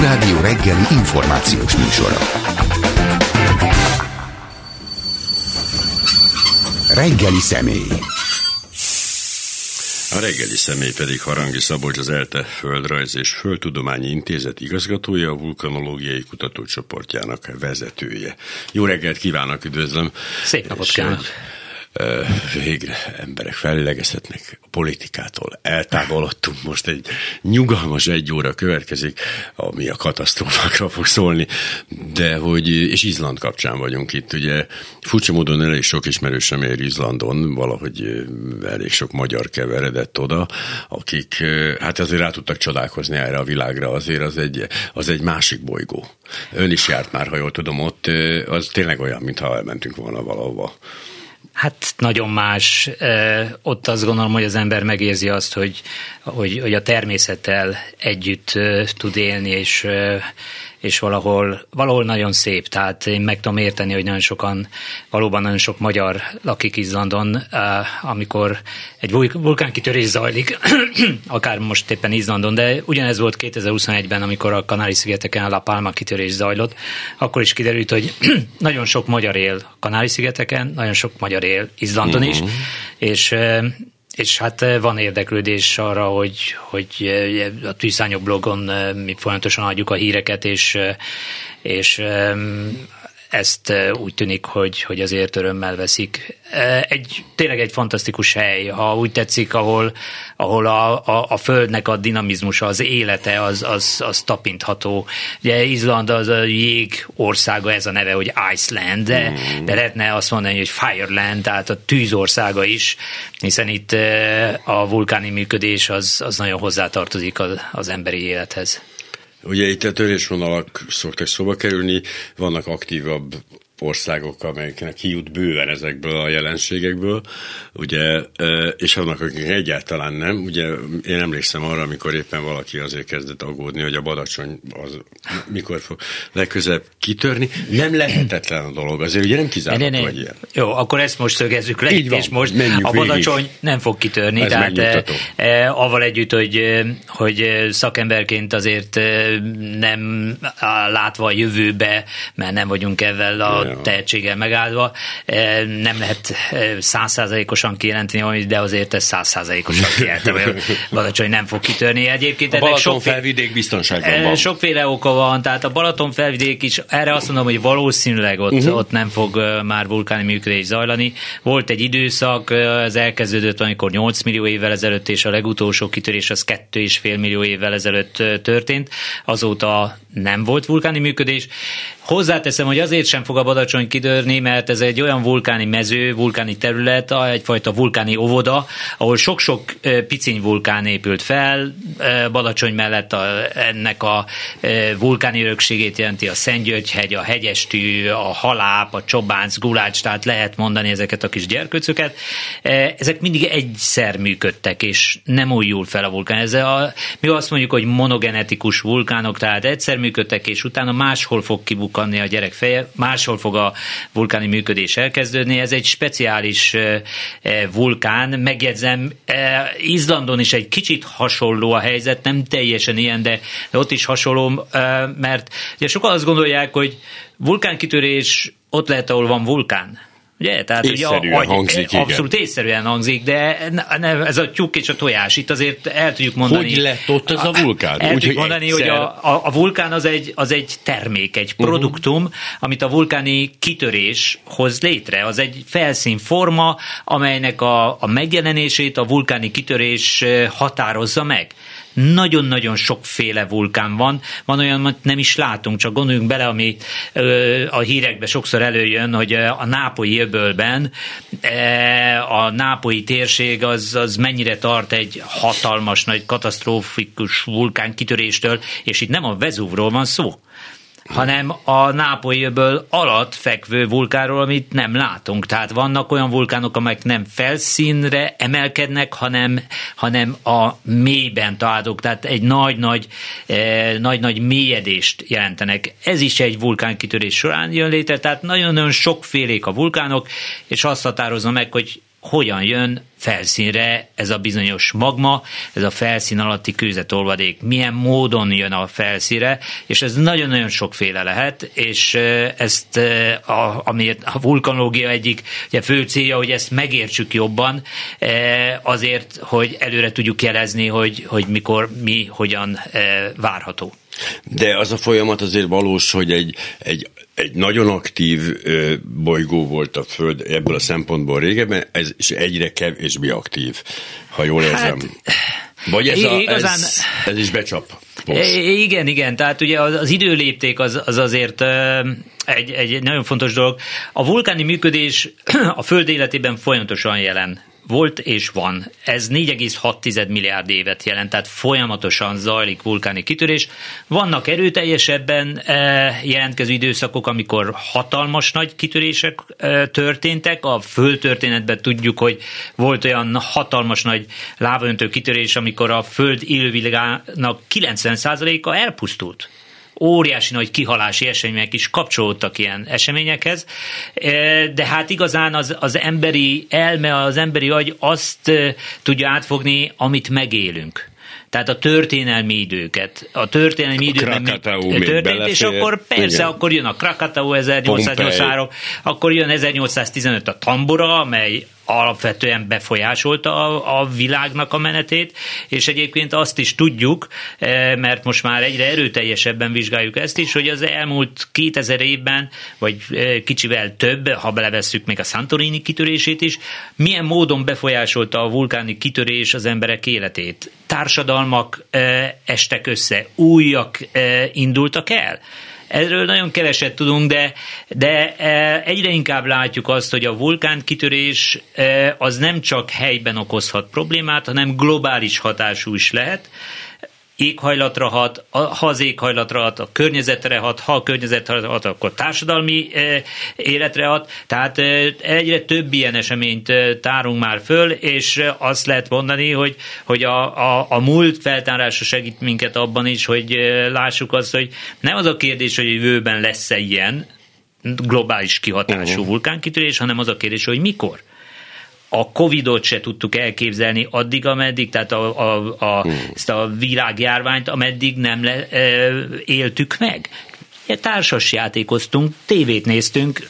Klubrádió reggeli információs műsora. Reggeli személy. A reggeli személy pedig Harangi Szabolcs, az ELTE Földrajz és Földtudományi Intézet igazgatója, a vulkanológiai kutatócsoportjának vezetője. Jó reggelt kívánok, üdvözlöm! Szép napot kívánok! Végre emberek fellélegezhetnek a politikától. Eltávolodtunk, most egy nyugalmas 1 óra következik, ami a katasztrófákra fog szólni, de és Izland kapcsán vagyunk itt. Ugye furcsa módon elég sok ismerősöm ér Izlandon, valahogy elég sok magyar keveredett oda, akik hát azért rá tudtak csodálkozni erre a világra, azért az egy másik bolygó. Ön is járt már, ha jól tudom, ott az tényleg olyan, mintha elmentünk volna valahova. Hát nagyon más. Ott azt gondolom, hogy az ember megérzi azt, hogy a természettel együtt tud élni, és valahol nagyon szép. Tehát én meg tudom érteni, hogy valóban nagyon sok magyar lakik Izlandon, amikor egy vulkánkitörés zajlik, akár most éppen Izlandon, de ugyanez volt 2021-ben, amikor a Kanári-szigeteken a La Palma kitörés zajlott, akkor is kiderült, hogy nagyon sok magyar él Kanári-szigeteken, nagyon sok magyar él Izlandon is, és hát van érdeklődés arra, hogy a Tűzszárnyok blogon mi folyamatosan adjuk a híreket, és ezt úgy tűnik, hogy azért örömmel veszik. Tényleg egy fantasztikus hely, ha úgy tetszik, ahol a földnek a dinamizmusa, az élete, az tapintható. Ugye Izland az a jég országa, ez a neve, hogy Iceland, de lehetne azt mondani, hogy Fireland, tehát a tűzországa is, hiszen itt a vulkáni működés az nagyon hozzátartozik az emberi élethez. Ugye itt a törésvonalak szoktak szóba kerülni, vannak aktívabb országok, amelyeknek kijut bőven ezekből a jelenségekből, ugye, és vannak, akik egyáltalán nem. Ugye én emlékszem arra, amikor éppen valaki azért kezdett aggódni, hogy a Badacsony az mikor fog legközelebb kitörni. Nem lehetetlen a dolog, azért ugye nem kizárható, vagy ilyen. Jó, akkor ezt most szögezzük le, és most a Badacsony nem fog kitörni, ez tehát avval együtt, hogy szakemberként azért nem látva a jövőbe, mert nem vagyunk ezzel a tehetséggel megáldva, nem lehet 100%-osan kijelenteni valamit, de azért ez 100%-osan kijelenteni, hogy Badacsony nem fog kitörni. Egyébként a Balaton-felvidék biztonságban van. Sokféle oka van, tehát a Balaton-felvidék is, erre azt mondom, hogy valószínűleg ott nem fog már vulkáni működés zajlani. Volt egy időszak, ez elkezdődött, amikor 8 millió évvel ezelőtt, és a legutolsó kitörés az 2,5 millió évvel ezelőtt történt. Azóta nem volt vulkáni működés. Hozzáteszem, hogy azért sem fog a Badacsony kitörni, mert ez egy olyan vulkáni mező, vulkáni terület, egyfajta vulkáni óvoda, ahol sok-sok piciny vulkán épült fel. Badacsony mellett ennek a vulkáni örökségét jelenti a Szentgyörgy-hegy, a Hegyestű, a Haláp, a Csobánc, Gulács, tehát lehet mondani ezeket a kis gyerkőcöket. Ezek mindig egyszer működtek, és nem újul fel a vulkán. Mi azt mondjuk, hogy monogenetikus vulkánok, tehát egyszer működtek, és utána máshol fog kibukkanni a gyerek feje, máshol fog a vulkáni működés elkezdődni. Ez egy speciális vulkán, megjegyzem, Izlandon is egy kicsit hasonló a helyzet, nem teljesen ilyen, de ott is hasonló, mert ugye sokan azt gondolják, hogy vulkánkitörés ott lehet, ahol van vulkán. Ugye? Tehát észszerűen hangzik, abszolút észszerűen hangzik, de ez a tyúk és a tojás. Itt azért el tudjuk mondani... Hogy lett ott ez a vulkán? El tudjuk mondani, hogy a vulkán az egy termék, egy produktum, amit a vulkáni kitörés hoz létre. Az egy felszínforma, amelynek a megjelenését a vulkáni kitörés határozza meg. Nagyon-nagyon sokféle vulkán van olyan, amit nem is látunk, csak gondoljunk bele, ami a hírekben sokszor előjön, hogy a Nápolyi öbölben a nápolyi térség az mennyire tart egy hatalmas, nagy katasztrófikus vulkán kitöréstől, és itt nem a Vezúvról van szó, hanem a Nápolyi-öböl alatt fekvő vulkánról, amit nem látunk. Tehát vannak olyan vulkánok, amelyek nem felszínre emelkednek, hanem a mélyben találhatók, tehát egy nagy-nagy mélyedést jelentenek. Ez is egy vulkánkitörés során jön létre, tehát nagyon-nagyon sokfélék a vulkánok, és azt határozza meg, hogy hogyan jön felszínre ez a bizonyos magma, ez a felszín alatti kőzetolvadék, milyen módon jön a felszínre, és ez nagyon-nagyon sokféle lehet, és ezt amiért a vulkanológia egyik ugye, fő célja, hogy ezt megértsük jobban, azért, hogy előre tudjuk jelezni, hogy mikor, mi, hogyan várható. De az a folyamat azért valós, hogy egy nagyon aktív bolygó volt a Föld ebből a szempontból régebben, és egyre kevésbé aktív, ha jól érzem. Vagy ez is becsap? Igen, tehát ugye az időlépték az azért egy nagyon fontos dolog. A vulkáni működés a Föld életében folyamatosan jelen volt és van. Ez 4,6 milliárd évet jelent, tehát folyamatosan zajlik vulkáni kitörés. Vannak erőteljesebben jelentkező időszakok, amikor hatalmas nagy kitörések történtek. A földtörténetben tudjuk, hogy volt olyan hatalmas nagy lávaöntő kitörés, amikor a Föld élővilágának 90%-a elpusztult. Óriási nagy kihalási események is kapcsolódtak ilyen eseményekhez, de hát igazán az emberi elme, az emberi agy azt tudja átfogni, amit megélünk. Tehát a történelmi időket. A történelmi időben történt, és akkor persze, igen. Akkor jön a Krakatau 1883, akkor jön 1815 a Tambora, amely alapvetően befolyásolta a világnak a menetét, és egyébként azt is tudjuk, mert most már egyre erőteljesebben vizsgáljuk ezt is, hogy az elmúlt 2000 évben, vagy kicsivel több, ha belevesszük még a Santorini kitörését is, milyen módon befolyásolta a vulkáni kitörés az emberek életét. Társadalmak estek össze, újak indultak el. Erről nagyon keveset tudunk, de egyre inkább látjuk azt, hogy a vulkánkitörés az nem csak helyben okozhat problémát, hanem globális hatású is lehet. Éghajlatra hat, ha az éghajlatra hat, a környezetre hat, ha a környezetre hat, akkor társadalmi életre hat. Tehát egyre több ilyen eseményt tárunk már föl, és azt lehet mondani, hogy a múlt feltárása segít minket abban is, hogy lássuk azt, hogy nem az a kérdés, hogy jövőben lesz-e ilyen globális kihatású vulkánkitörés, hanem az a kérdés, hogy mikor. A Covidot se tudtuk elképzelni addig, ameddig, tehát ezt a világjárványt, ameddig nem éltük meg. Társas játékoztunk, tévét néztünk,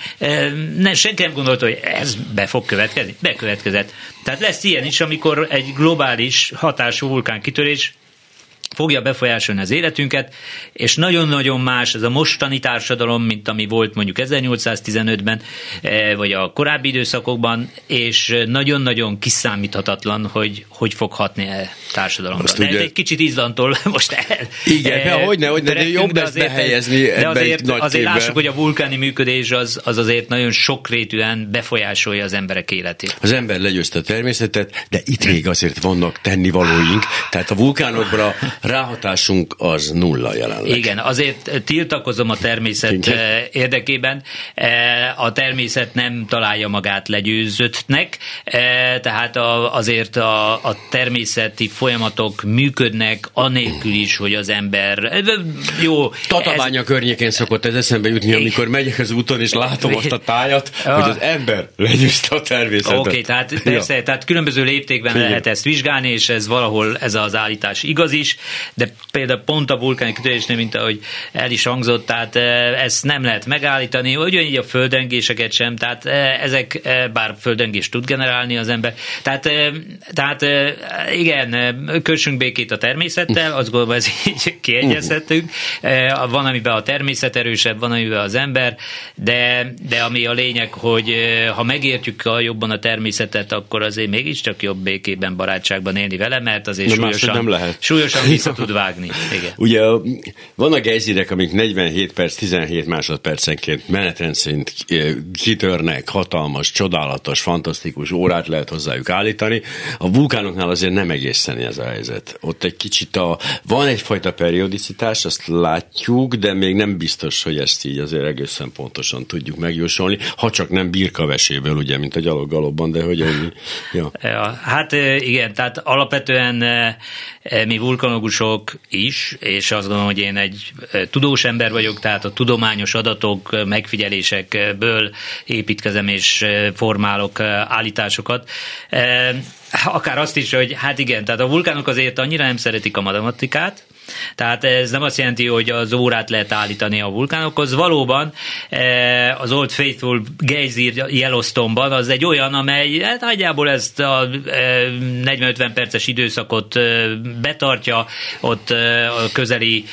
senki nem gondolta, hogy ez be fog következni. Bekövetkezett. Tehát lesz ilyen is, amikor egy globális hatású vulkánkitörés fogja befolyásolni az életünket, és nagyon-nagyon más ez a mostani társadalom, mint ami volt mondjuk 1815-ben, vagy a korábbi időszakokban, és nagyon-nagyon kiszámíthatatlan, hogy fog hatni a társadalomra. De egy kicsit Izlandtól most el. Igen, hogyne, jobb ezt behelyezni ebben egy nagy azért lássuk, hogy a vulkáni működés az azért nagyon sokrétűen befolyásolja az emberek életét. Az ember legyőzte a természetet, de itt még azért vannak tennivalóink, tehát a vulkánokra ráhatásunk az nulla jelenleg. Igen, azért tiltakozom a természet érdekében. A természet nem találja magát legyőzöttnek, tehát azért a természeti folyamatok működnek anélkül is, hogy az ember... Jó, Tatabánya környékén szokott ez eszembe jutni, amikor megyek az úton, és látom azt a tájat, hogy az ember legyőzte a természetet. Oké, tehát persze, tehát különböző léptékben lehet ezt vizsgálni, és ez valahol ez az állítás igaz is, de például pont a vulkáni kitörésnél, mint ahogy el is hangzott, tehát ezt nem lehet megállítani, ugyanígy a földrengéseket sem, tehát ezek, bár földrengést tud generálni az ember. Tehát igen, kössünk békét a természettel, azt gondolom, ez így kiegyezhetünk. Van, amiben a természet erősebb, van, amiben az ember, de ami a lényeg, hogy ha megértjük jobban a természetet, akkor azért mégiscsak jobb békében, barátságban élni vele, mert azért súlyosan vissza tud vágni. Igen. Ugye vannak gejzirek, amik 47 perc, 17 másodpercenként menetrend szerint kitörnek, hatalmas, csodálatos, fantasztikus, órát lehet hozzájuk állítani. A vulkánoknál azért nem egészen ez a helyzet. Ott egy kicsit van egyfajta periodicitás, azt látjuk, de még nem biztos, hogy ezt így azért egészen pontosan tudjuk megjósolni, ha csak nem birkaveséből, ugye, mint a gyaloggalobban, de hogy ennyi. Ja. Hát igen, tehát alapvetően mi vulkanológusok is, és azt gondolom, hogy én egy tudós ember vagyok, tehát a tudományos adatok, megfigyelésekből építkezem és formálok állításokat. Akár azt is, hogy hát igen, tehát a vulkánok azért annyira nem szeretik a matematikát, tehát ez nem azt jelenti, hogy az órát lehet állítani a vulkánokhoz. Valóban az Old Faithful geyser Yellowstone-ban az egy olyan, amely hát nagyjából ezt a 40-50 perces időszakot betartja, ott a közeli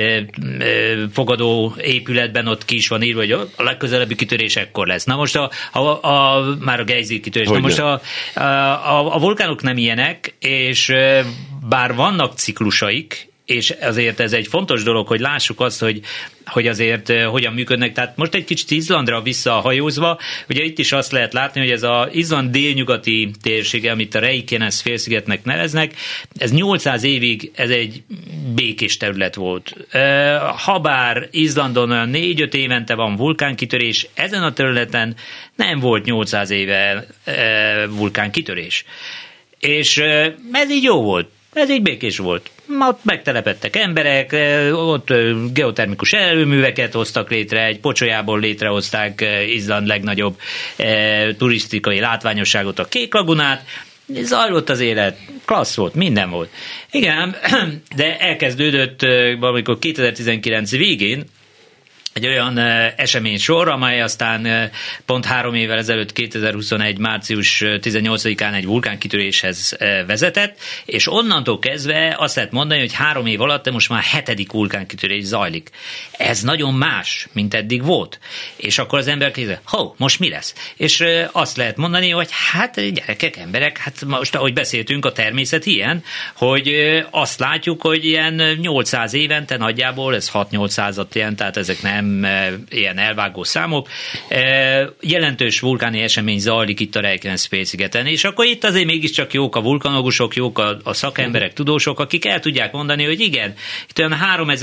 fogadó épületben ott ki is van írva, hogy a legközelebbi kitörés ekkor lesz. Na most már a geyser kitörés. Na most a vulkánok nem ilyenek, és bár vannak ciklusaik, és azért ez egy fontos dolog, hogy lássuk azt, hogy azért hogyan működnek. Tehát most egy kicsit Izlandra visszahajózva, ugye itt is azt lehet látni, hogy ez az Izland délnyugati térsége, amit a Reykjanes félszigetnek neveznek, ez 800 évig ez egy békés terület volt. Habár Izlandon olyan 4-5 évente van vulkánkitörés, ezen a területen nem volt 800 éve vulkánkitörés. És ez így jó volt. Ez így békés volt. Ott megtelepedtek emberek, ott geotermikus erőműveket hoztak létre, egy pocsolyából létrehozták Izland legnagyobb turisztikai látványosságot, a Kék lagunát, zajlott az élet, klassz volt, minden volt. Igen, de elkezdődött valamikor 2019 végén egy olyan eseménysor, amely aztán pont 3 évvel ezelőtt 2021. március 18-án egy vulkánkitöréshez vezetett, és onnantól kezdve azt lehet mondani, hogy 3 év alatt most már 7. vulkánkitörés zajlik. Ez nagyon más, mint eddig volt. És akkor az ember kérdezi, most mi lesz? És azt lehet mondani, hogy hát gyerekek, emberek, hát most ahogy beszéltünk, a természet ilyen, hogy azt látjuk, hogy ilyen 800 évente nagyjából, ez 6-800-at jelent, tehát ezek nem ilyen elvágó számok. Jelentős vulkáni esemény zajlik itt a Reykjanes-félszigeten, és akkor itt azért mégiscsak jók a vulkanológusok, jók a szakemberek, tudósok, akik el tudják mondani, hogy igen, itt olyan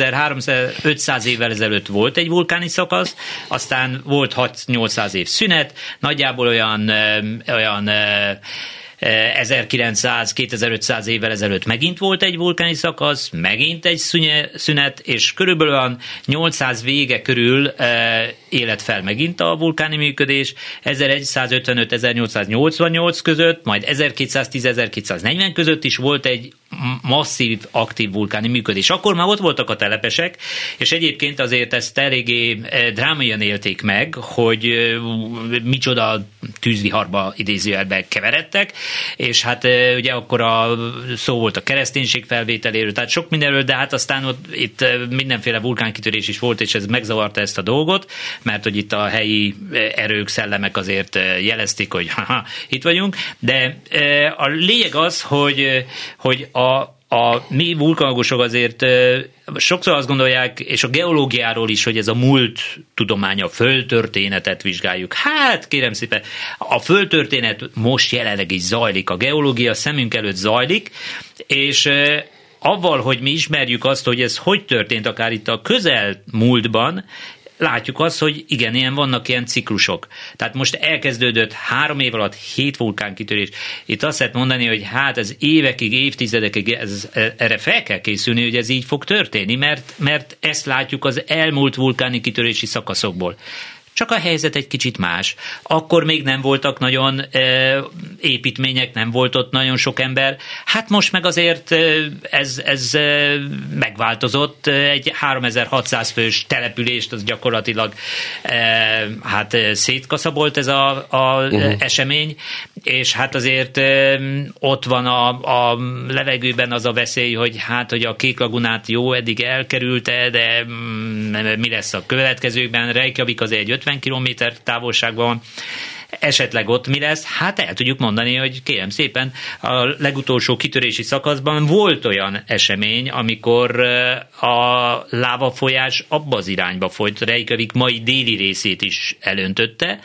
3500 évvel ezelőtt volt egy vulkáni szakasz, aztán volt 6-800 év szünet, nagyjából olyan 1900-2500 évvel ezelőtt megint volt egy vulkáni szakasz, megint egy szünet, és körülbelül olyan 800 vége körül élet fel megint a vulkáni működés, 1155-1888 között, majd 1210-1240 között is volt egy masszív, aktív vulkáni működés. Akkor már ott voltak a telepesek, és egyébként azért ezt eléggé drámaian élték meg, hogy micsoda tűzviharba idézőjelben keveredtek, és hát ugye akkor szó volt a kereszténység felvételéről, tehát sok mindenről, de hát aztán ott itt mindenféle vulkánkitörés is volt, és ez megzavarta ezt a dolgot, mert hogy itt a helyi erők, szellemek azért jelezték, hogy itt vagyunk, de a lényeg az, hogy a mi vulkanológusok azért sokszor azt gondolják, és a geológiáról is, hogy ez a múlt tudománya, a földtörténetet vizsgáljuk. Hát kérem szépen, a földtörténet most jelenleg is zajlik, a geológia szemünk előtt zajlik, és avval, hogy mi ismerjük azt, hogy ez hogy történt akár itt a közelmúltban, látjuk azt, hogy igen, vannak ilyen ciklusok. Tehát most elkezdődött 3 év alatt 7 vulkánkitörés. Itt azt lehet mondani, hogy hát ez évekig, évtizedekig erre fel kell készülni, hogy ez így fog történni, mert ezt látjuk az elmúlt vulkáni kitörési szakaszokból. Csak a helyzet egy kicsit más. Akkor még nem voltak nagyon építmények, nem volt ott nagyon sok ember. Hát most meg azért ez megváltozott. Egy 3600 fős települést, az gyakorlatilag szétkaszabolt ez az esemény, és hát azért ott van a levegőben az a veszély, hogy a Kék lagunát jó, eddig elkerülte, de mi lesz a következőkben? Reykjavik az egy 50 kilométer távolságban van. Esetleg ott mi lesz? Hát el tudjuk mondani, hogy kérem szépen, a legutolsó kitörési szakaszban volt olyan esemény, amikor a lávafolyás abba az irányba folyt, Reykjavik mai déli részét is elöntötte.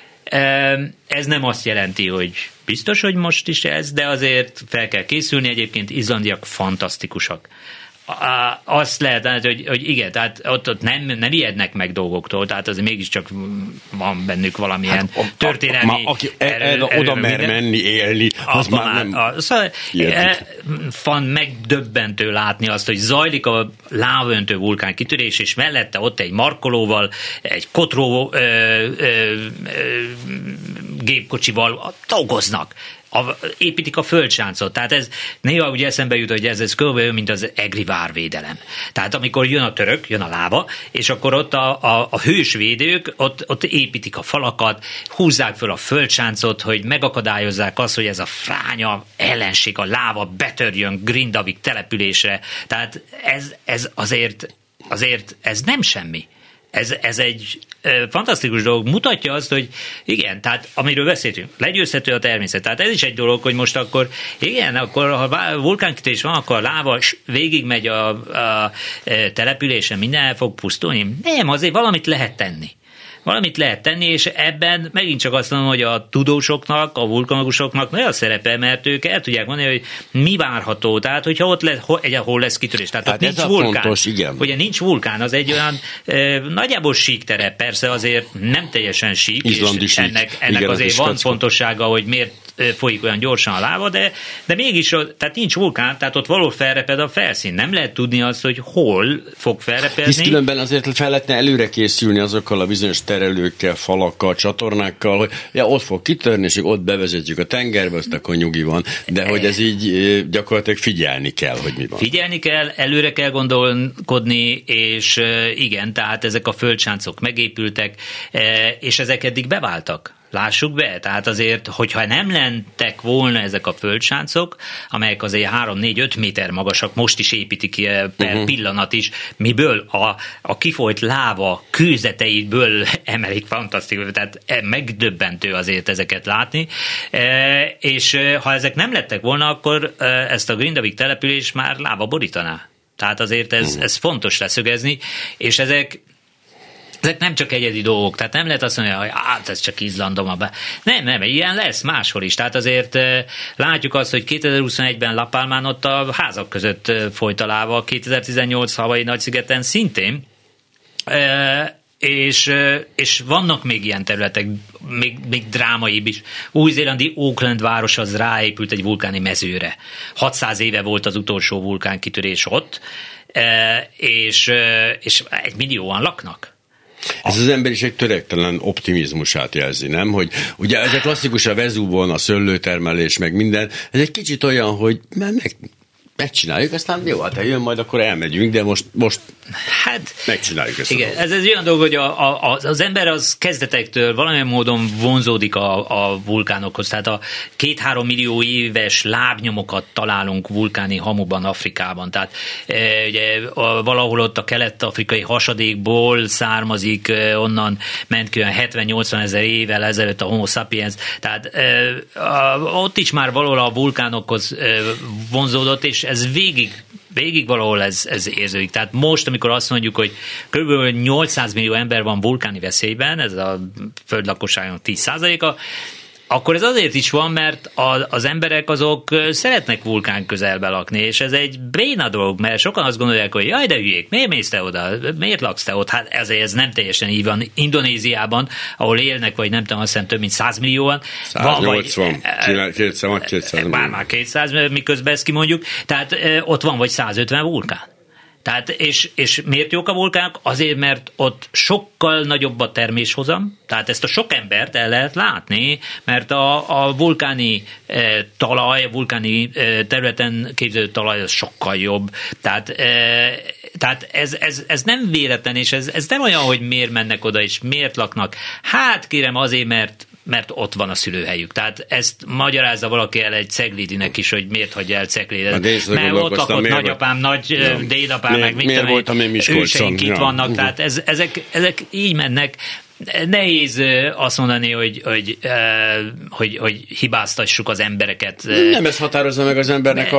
Ez nem azt jelenti, hogy biztos, hogy most is ez, de azért fel kell készülni, egyébként izlandiak fantasztikusak. azt lehet, hogy igen, tehát ott nem ijednek meg dolgoktól, tehát azért mégiscsak van bennük valamilyen történelmi aki oda mer menni, élni, az már nem... Szóval van megdöbbentő látni azt, hogy zajlik a lávaöntő vulkán kitörés, és mellette ott egy markolóval, egy kotró gépkocsival dolgoznak. Építik a földsáncot. Tehát ez néha ugye eszembe jut, hogy ez körülbelül, mint az egri várvédelem. Tehát amikor jön a török, jön a láva, és akkor ott a hősvédők ott építik a falakat, húzzák föl a földsáncot, hogy megakadályozzák azt, hogy ez a fránya ellenség, a láva betörjön Grindavik településre. Tehát ez azért ez nem semmi. Ez egy fantasztikus dolog, mutatja azt, hogy igen, tehát amiről beszéltünk, legyőzhető a természet. Tehát ez is egy dolog, hogy most akkor igen, akkor ha vulkánkitörés van, akkor a láva végigmegy a településen, minden el fog pusztulni. Nem, azért valamit lehet tenni. Valamit lehet tenni, és ebben megint csak azt mondom, hogy a tudósoknak, a vulkanológusoknak nagyon szerepe, mert ők el tudják mondani, hogy mi várható. Tehát, hogyha ott hol lesz kitörés. Tehát ott nincs vulkán. Fontos, igen. Ugye nincs vulkán, az egy olyan nagyjából síkterep, persze azért nem teljesen sík, Izlandi és sík. ennek igen, azért van fontossága, hogy miért folyik olyan gyorsan a láva, de mégis, tehát nincs vulkán, tehát ott való felreped a felszín. Nem lehet tudni azt, hogy hol fog felrepedni. Hisz különben azért fel lehetne előre készülni azokkal a bizonyos terelőkkel, falakkal, csatornákkal, hogy ott fog kitörni, és ott bevezetjük a tengerbe, azt akkor nyugi van. De hogy ez így gyakorlatilag figyelni kell, hogy mi van. Figyelni kell, előre kell gondolkodni, és igen, tehát ezek a földsáncok megépültek, és ezek eddig beváltak. Lássuk be, tehát azért, hogyha nem lentek volna ezek a földsáncok, amelyek azért 3-4-5 méter magasak, most is építik per pillanat is, miből a kifolyt láva kőzeteiből emelik, fantasztikus, tehát megdöbbentő azért ezeket látni, és ha ezek nem lettek volna, akkor ezt a Grindavik település már láva borítaná. Tehát azért ez fontos leszögezni, és ezek nem csak egyedi dolgok, tehát nem lehet azt mondani, hogy ez csak Izlandon. Nem, ilyen lesz máshol is. Tehát azért látjuk azt, hogy 2021-ben La Palmán ott a házak között folyt a láva, 2018 Hawaii Nagyszigeten szintén, és vannak még ilyen területek, még drámaibb is. Új-zélandi Auckland város az ráépült egy vulkáni mezőre. 600 éve volt az utolsó vulkánkitörés ott, és 1 millióan laknak. Ez az emberiség törektelen optimizmusát jelzi, nem? Hogy ugye ez a klasszikus a Vezúvon, a szőlőtermelés, meg minden, ez egy kicsit olyan, hogy megcsináljuk, aztán jó, hát jön, majd akkor elmegyünk, de most hát, megcsináljuk ezt. Igen, ez olyan dolog, hogy az ember az kezdetektől valamilyen módon vonzódik a vulkánokhoz, tehát a 2-3 millió éves lábnyomokat találunk vulkáni hamuban Afrikában, tehát ugye valahol ott a kelet-afrikai hasadékból származik, onnan ment ki olyan 70-80 ezer évvel ezelőtt a Homo sapiens, tehát ott is már valahol a vulkánokhoz vonzódott, és ez végig valahol ez érződik. Tehát most, amikor azt mondjuk, hogy kb. 800 millió ember van vulkáni veszélyben, ez a föld lakosságnak 10%-a, akkor ez azért is van, mert az emberek azok szeretnek vulkán közelbe lakni, és ez egy béna dolog, mert sokan azt gondolják, hogy jaj, de hülyék, miért mész te oda? Miért laksz te ott? Hát ez nem teljesen így van. Indonéziában, ahol élnek, vagy nem tudom, azt hiszem több mint 100 millióan. 180, 200 millió. Már 200, miközben ezt kimondjuk. Tehát ott van vagy 150 vulkán. Tehát, és miért jók a vulkánok? Azért, mert ott sokkal nagyobb a terméshozam, tehát ezt a sok embert el lehet látni, mert a vulkáni talaj, a vulkáni területen képződő talaj az sokkal jobb. Tehát ez nem véletlen, és ez nem olyan, hogy miért mennek oda, és miért laknak. Hát kérem azért, mert ott van a szülőhelyük. Tehát ezt magyarázza valaki el egy Ceglédinek is, hogy miért hagyja el Ceglédet. Mert ott lakott nagyapám, dédapám, meg mit tudom, őseink itt vannak. Tehát ezek így mennek, nehéz azt mondani, hogy hibáztassuk az embereket. Nem ez határozza meg az embernek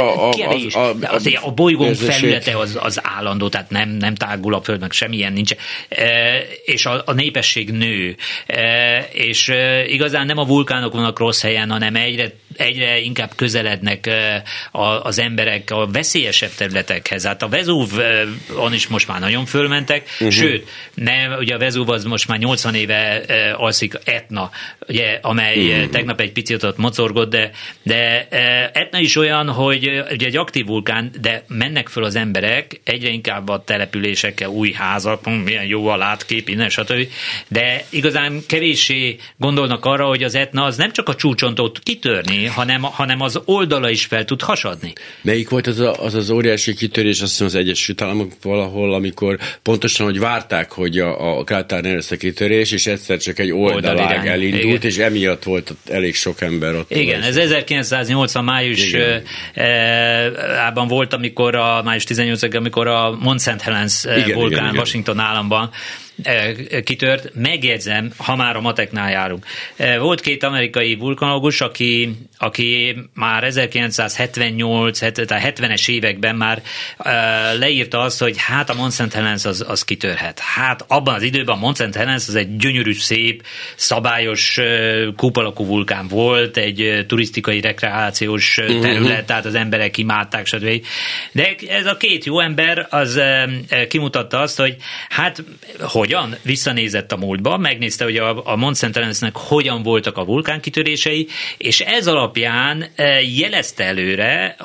a bolygón felülete az állandó, tehát nem tágul a Földnek, semmilyen nincs. És a népesség nő. És igazán nem a vulkánok vannak rossz helyen, hanem egyre inkább közelednek az emberek a veszélyesebb területekhez. Hát a Vezúvon is most már nagyon fölmentek, sőt, ugye a Vezúv az most már 80 éve alszik, Etna, ugye, amely tegnap egy picit ott mocorgott, de Etna is olyan, hogy ugye egy aktív vulkán, de mennek föl az emberek, egyre inkább a településekkel, új házak, milyen jó a látkép, innen, stb. De igazán kevéssé gondolnak arra, hogy az Etna az nem csak a csúcson tud kitörni, hanem az oldala is fel tud hasadni. Melyik volt az óriási kitörés, azt hiszem az Egyesült Államok valahol, amikor pontosan, hogy várták, hogy a kráter ne lesz a kitörés, és egyszer csak egy oldalág elindult, igen. És emiatt volt elég sok ember ott. Igen, ez 1980 májusában volt, május 18-ban, amikor a Mount St. Helens vulkán igen. Washington államban kitört. Megjegyzem, ha már a mateknál járunk. Volt két amerikai vulkanológus, aki már 1978, tehát 70-es években már leírta azt, hogy hát a Mount St. Helens az kitörhet. Hát abban az időben a Mount St. Helens az egy gyönyörű, szép, szabályos kúpalakú vulkán volt, egy turisztikai rekreációs terület, tehát az emberek imádták, stb. De ez a két jó ember az kimutatta azt, hogy hát hogyan visszanézett a múltba, megnézte, hogy a Mount St. Helensnek hogyan voltak a vulkánkitörései, és ez alapján jelezte előre,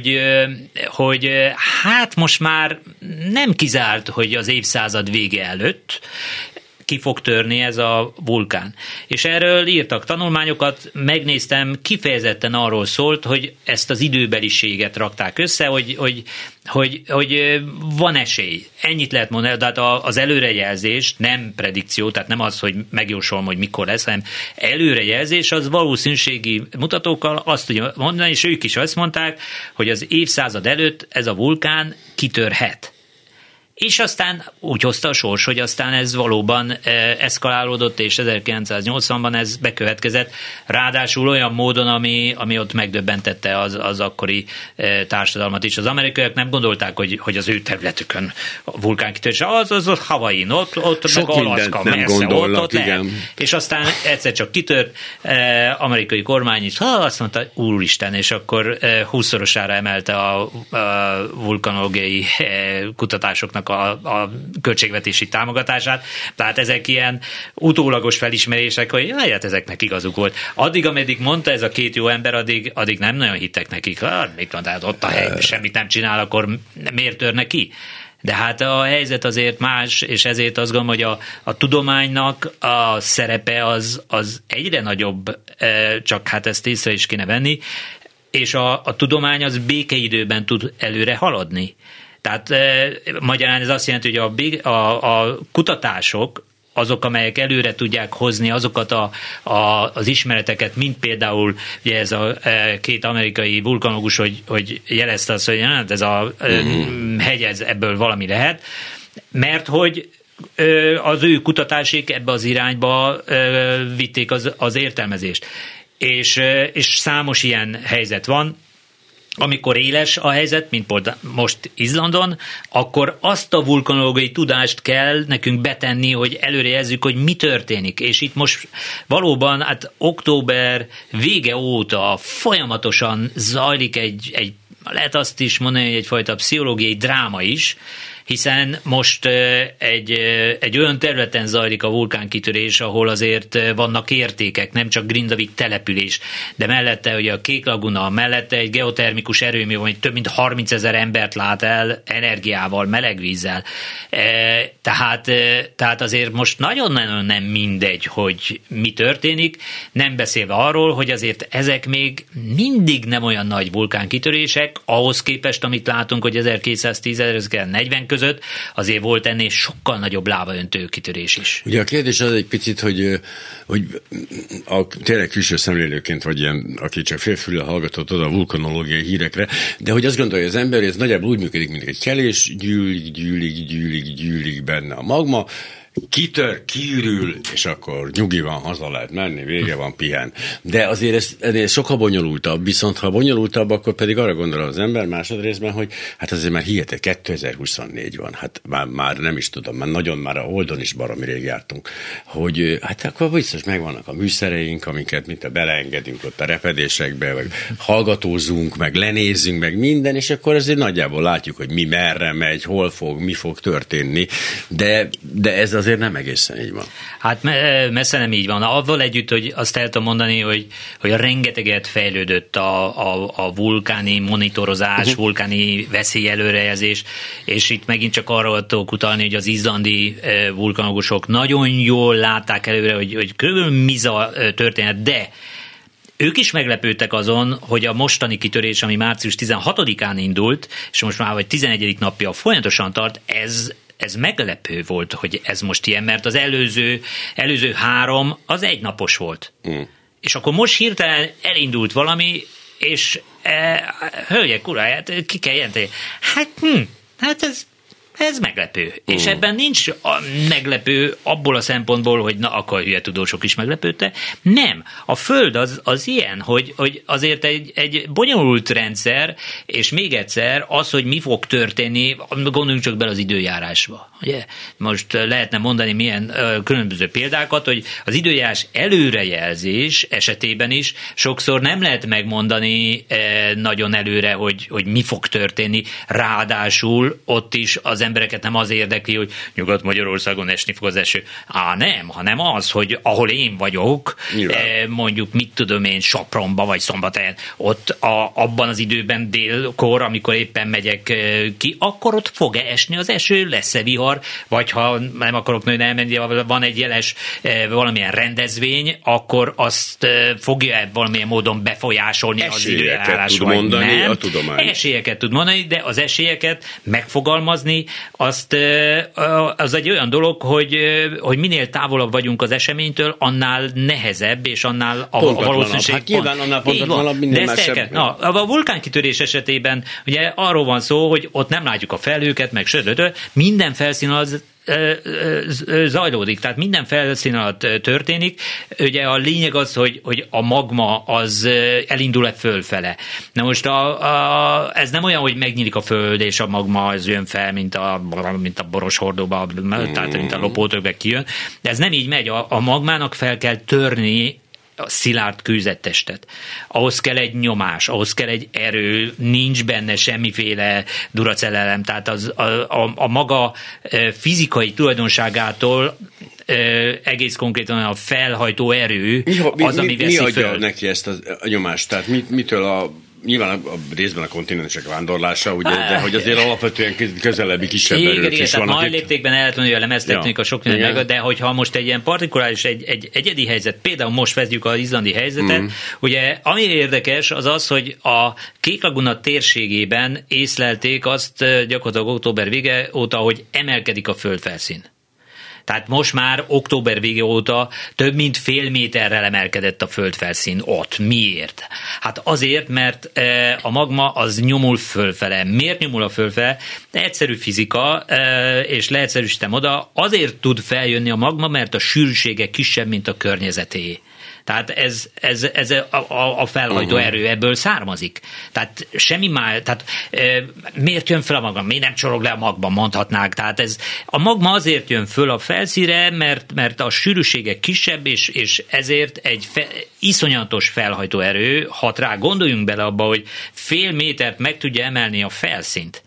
hogy hát most már nem kizárt, hogy az évszázad vége előtt ki fog törni ez a vulkán. És erről írtak tanulmányokat, megnéztem, kifejezetten arról szólt, hogy ezt az időbeliséget rakták össze, hogy van esély. Ennyit lehet mondani, de hát az előrejelzés nem predikció, tehát nem az, hogy megjósolom, hogy mikor lesz, hanem előrejelzés az valószínűségi mutatókkal azt tudja mondani, és ők is azt mondták, hogy az évszázad előtt ez a vulkán kitörhet. És aztán úgy hozta a sors, hogy aztán ez valóban eszkalálódott, és 1980-ban ez bekövetkezett, ráadásul olyan módon, ami ott megdöbbentette az akkori társadalmat is. Az amerikaiak nem gondolták, hogy az ő területükön a vulkánkitörés, az ott Havain, ott meg Alaszka messze, ott lehet. És aztán egyszer csak kitört, amerikai kormány is, azt mondta, úristen, és akkor 20-szorosára emelte a vulkanológiai kutatásoknak a költségvetési támogatását, tehát ezek ilyen utólagos felismerések, hogy hát ezeknek igazuk volt. Addig, ameddig mondta ez a két jó ember, addig nem nagyon hittek nekik. Mit mondta, hát ott a hely, semmit nem csinál, akkor miért törne ki? De hát a helyzet azért más, és ezért azt gondolom, hogy a tudománynak a szerepe az egyre nagyobb, csak hát ezt észre is kéne venni, és a tudomány az békeidőben tud előre haladni. Tehát magyarán ez azt jelenti, hogy a kutatások azok, amelyek előre tudják hozni azokat az ismereteket, mint például ugye ez a két amerikai vulkanológus, hogy jelezte azt, hogy ez a hegy, ebből valami lehet, mert hogy az ő kutatásék ebbe az irányba vitték az értelmezést. És számos ilyen helyzet van. Amikor éles a helyzet, mint most Izlandon, akkor azt a vulkanológiai tudást kell nekünk betenni, hogy előrejelzzük, hogy mi történik. És itt most valóban hát október vége óta folyamatosan zajlik egy lehet azt is mondani, hogy egyfajta pszichológiai dráma is, hiszen most egy olyan területen zajlik a vulkánkitörés, ahol azért vannak értékek, nem csak Grindavik település, de mellette ugye a Kék Laguna, mellette egy geotermikus erőmű, ami több mint 30 000 embert lát el energiával, melegvízzel. Tehát azért most nagyon-nagyon nem mindegy, hogy mi történik, nem beszélve arról, hogy azért ezek még mindig nem olyan nagy vulkánkitörések, ahhoz képest, amit látunk, hogy 1210-1940 között azért volt ennél sokkal nagyobb lábaöntő kitörés is. Ugye a kérdés az egy picit, hogy tényleg külső szemlélőként vagy ilyen, aki csak félfüllel hallgatott oda a vulkanológiai hírekre, de hogy azt gondolja az ember, hogy ez nagyjából úgy működik, mint egy kelés, gyűlik benne a magma, kitör, kiürül, és akkor nyugi van, haza lehet menni, vége van, pihen. De azért ez sokkal bonyolultabb, viszont ha bonyolultabb, akkor pedig arra gondol az ember másodrészben, hogy hát azért már hihetek, 2024 van, hát már nem is tudom, már a Oldon is baromi rég jártunk, hogy hát akkor biztos megvannak a műszereink, amiket beleengedünk ott a repedésekbe, vagy hallgatózunk, meg lenézzünk, meg minden, és akkor azért nagyjából látjuk, hogy mi merre megy, hol fog, mi fog történni, de ez azért nem egészen így van. Hát messze nem így van. Avval együtt, hogy azt el tudom mondani, hogy rengeteget fejlődött a vulkáni monitorozás, vulkáni veszélyelőrejelzés, és itt megint csak arra tudok utalni, hogy az izlandi vulkanológusok nagyon jól látták előre, hogy körülbelül mi a történet, de ők is meglepődtek azon, hogy a mostani kitörés, ami március 16-án indult, és most már vagy 11. napja folyamatosan tart, ez meglepő volt, hogy ez most ilyen, mert az előző 3 az egynapos volt. És akkor most hirtelen elindult valami, és hölgyek, uráját, ki kell jelenteni. Hát ez meglepő. És ebben nincs meglepő abból a szempontból, hogy na, akkor hülye tudósok is meglepődte. Nem. A Föld az ilyen, hogy azért egy bonyolult rendszer, és még egyszer az, hogy mi fog történni, gondoljunk csak bele az időjárásba. Ugye? Most lehetne mondani milyen különböző példákat, hogy az időjárás előrejelzés esetében is sokszor nem lehet megmondani nagyon előre, hogy mi fog történni. Ráadásul ott is az embereket nem az érdekli, hogy Nyugat-Magyarországon esni fog az eső. Nem, hanem az, hogy ahol én vagyok, mondjuk mit tudom én, Sopronba vagy Szombathelyen, ott abban az időben délkor, amikor éppen megyek ki, akkor ott fog-e esni az eső, lesz-e vihar, vagy ha nem akarok nagyon elmenni, van egy jeles valamilyen rendezvény, akkor azt fogja valamilyen módon befolyásolni az időjárás, vagy nem. Esélyeket tud mondani, de az esélyeket megfogalmazni, az egy olyan dolog, hogy minél távolabb vagyunk az eseménytől, annál nehezebb, és annál a valószínűség... Hát nyilván annál pontatlanabb, minden másebb. A vulkánkitörés esetében ugye arról van szó, hogy ott nem látjuk a felhőket, meg minden felszín az zajlódik, tehát minden felszín alatt történik. Ugye a lényeg az, hogy a magma az elindul-e fölfele. Na most ez nem olyan, hogy megnyílik a föld, és a magma az jön fel, mint a boros hordóba, tehát mint a lopótörbe kijön. De ez nem így megy. A magmának fel kell törni a szilárd kőzettestet. Ahhoz kell egy nyomás, ahhoz kell egy erő, nincs benne semmiféle duracellelem, tehát a maga fizikai tulajdonságától egész konkrétan a felhajtó erő az, ami veszi föl. Mi adja neki ezt a nyomást? Tehát mitől nyilván a részben a kontinensek vándorlása, ugye, de hogy azért alapvetően közelebbi kisebb erők is vannak. Majd léptékben el lehet mondani, hogy a lemeztechnika a sok minden meg, de hogyha most egy ilyen partikuláris, egy egyedi helyzet, például most vezdjük az izlandi helyzetet, ugye ami érdekes az az, hogy a Kék-laguna térségében észlelték azt gyakorlatilag október vége óta, hogy emelkedik a földfelszín. Tehát most már október vége óta több mint fél méterrel emelkedett a földfelszín ott. Miért? Hát azért, mert a magma az nyomul fölfele. Miért nyomul a fölfele? Egyszerű fizika, és leegyszerűsítem oda, azért tud feljönni a magma, mert a sűrűsége kisebb, mint a környezeté. Tehát ez a felhajtó erő ebből származik. Tehát semmi már, tehát miért jön föl a magma? Miért nem csorog le a magma, mondhatnák. Tehát a magma azért jön föl a felszínre, mert a sűrűsége kisebb, és ezért egy iszonyatos felhajtó erő hat rá. Gondoljunk bele abba, hogy fél métert meg tudja emelni a felszínt.